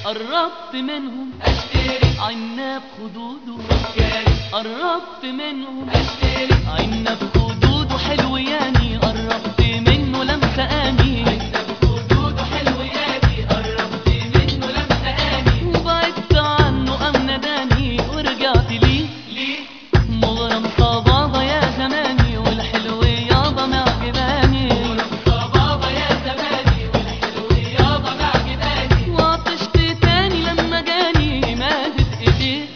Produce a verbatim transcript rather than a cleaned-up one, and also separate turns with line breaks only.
قربت منهم
اشتري
عناب خدوده
سكري
قربت منهم
اشتري
عناب خدوده حلو ياني قربت منه لمسة اني